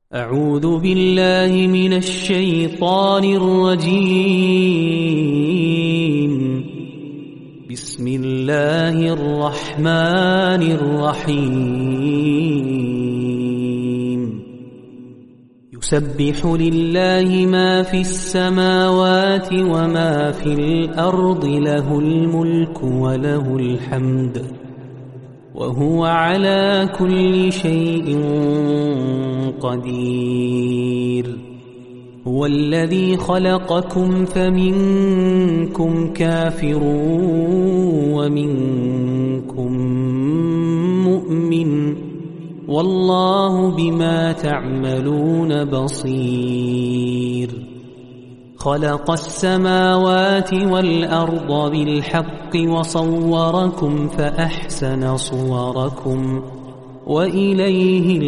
أعوذ بالله من الشيطان الرجيم. بسم الله الرحمن الرحيم. يسبح لله ما في السماوات وما في الأرض، له الملك وله الحمد، وهو على كل شيء قدير. هو الذي خلقكم فمنكم كافر ومنكم مؤمن، والله بما تعملون بصير. خلق السماوات والأرض بالحق وصوركم فأحسن صوركم وإليه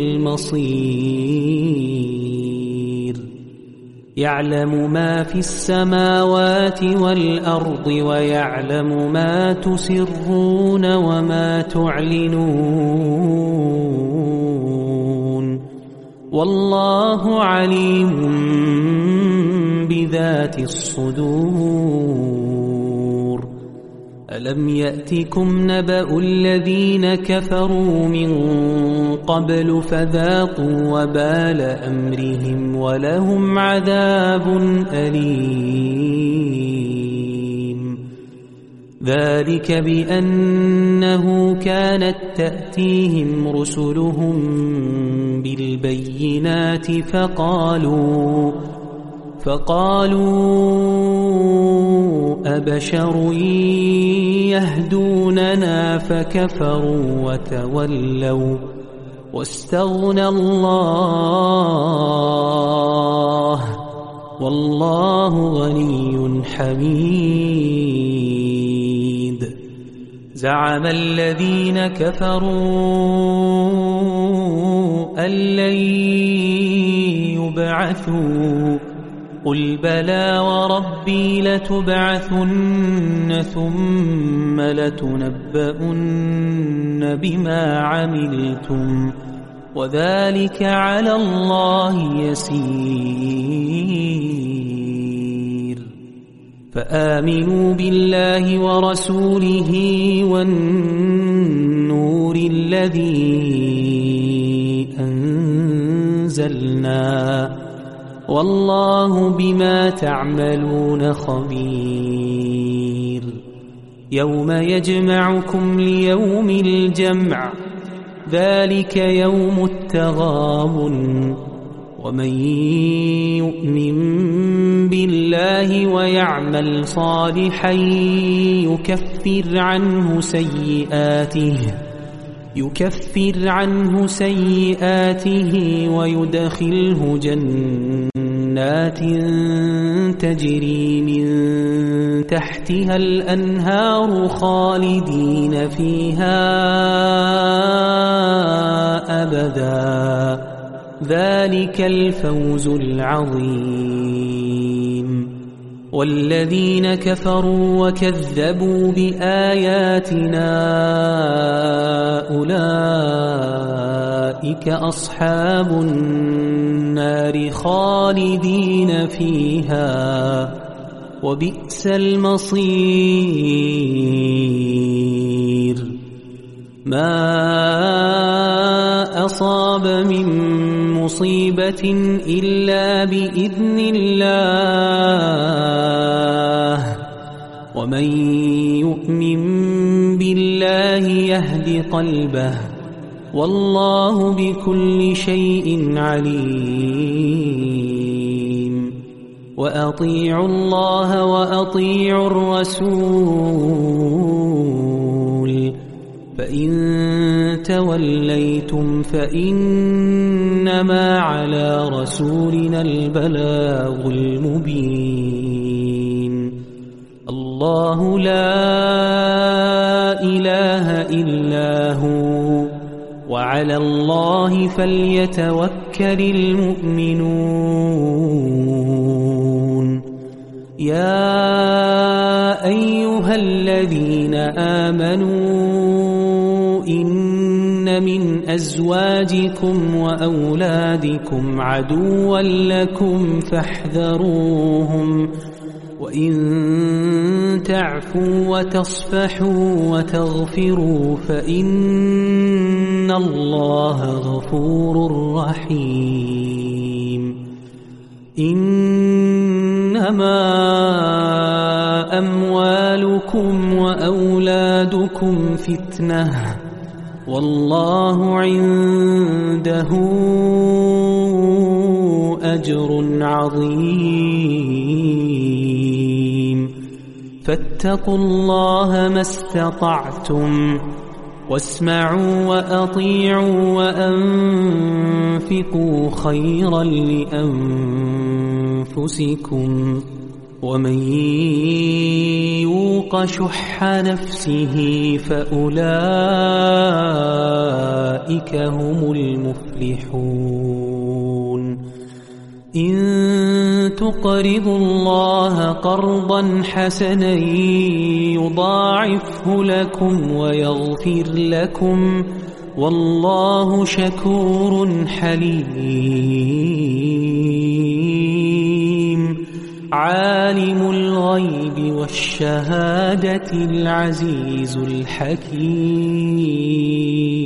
المصير. يعلم ما في السماوات والأرض ويعلم ما تسرون وما تعلنون، والله عليم بذات الصدور. ألم يأتكم نبأ الذين كفروا من قبل فذاقوا وبال أمرهم ولهم عذاب أليم. ذلك بأنه كانت تأتيهم رسلهم بالبينات فقالوا أبشر يهدوننا فكفروا وتولوا واستغنى الله، والله غني حميد. زعم الذين كفروا أن لن يبعثوا، قل بلى وربي لتبعثن ثم لتنبؤن بما عملتم، وذلك على الله يسير. فآمنوا بالله ورسوله والنور الذي أنزلنا، والله بما تعملون خبير. يوم يجمعكم ليوم الجمع، ذلك يوم التغابن. ومن يؤمن بالله ويعمل صالحا يكفر عنه سيئاته ويدخله جنات تجري من تحتها الأنهار خالدين فيها أبدا، ذلك الفوز العظيم. والذين كفروا وكذبوا بآياتنا أولئك أصحاب النار خالدين فيها، وبئس المصير. ما أصاب من مصيبة إلا بإذن الله، ومن يؤمن بالله يهد قلبه، والله بكل شيء عليم. وأطيعوا الله وأطيعوا الرسول، فإن توليتم فإنما على رسولنا البلاغ المبين. الله لا إله إلا هو، وعلى الله فليتوكل المؤمنون. يا أيها الذين آمنوا إن من أزواجكم وأولادكم عدوا لكم فاحذروهم وإن تعفوا وتصفحوا وتغفروا فإن الله غفور رحيم إنما أموالكم وأولادكم فتنة والله عنده أجر عظيم فاتقوا الله ما استطعتم واسمعوا وأطيعوا وأنفقوا خيرا لأنفسكم ومن يوق شح نفسه فأولئك هم المفلحون إن تقرضوا الله قرضا حسنا يضاعفه لكم ويغفر لكم والله شكور حليم عالم الغيب والشهادة العزيز الحكيم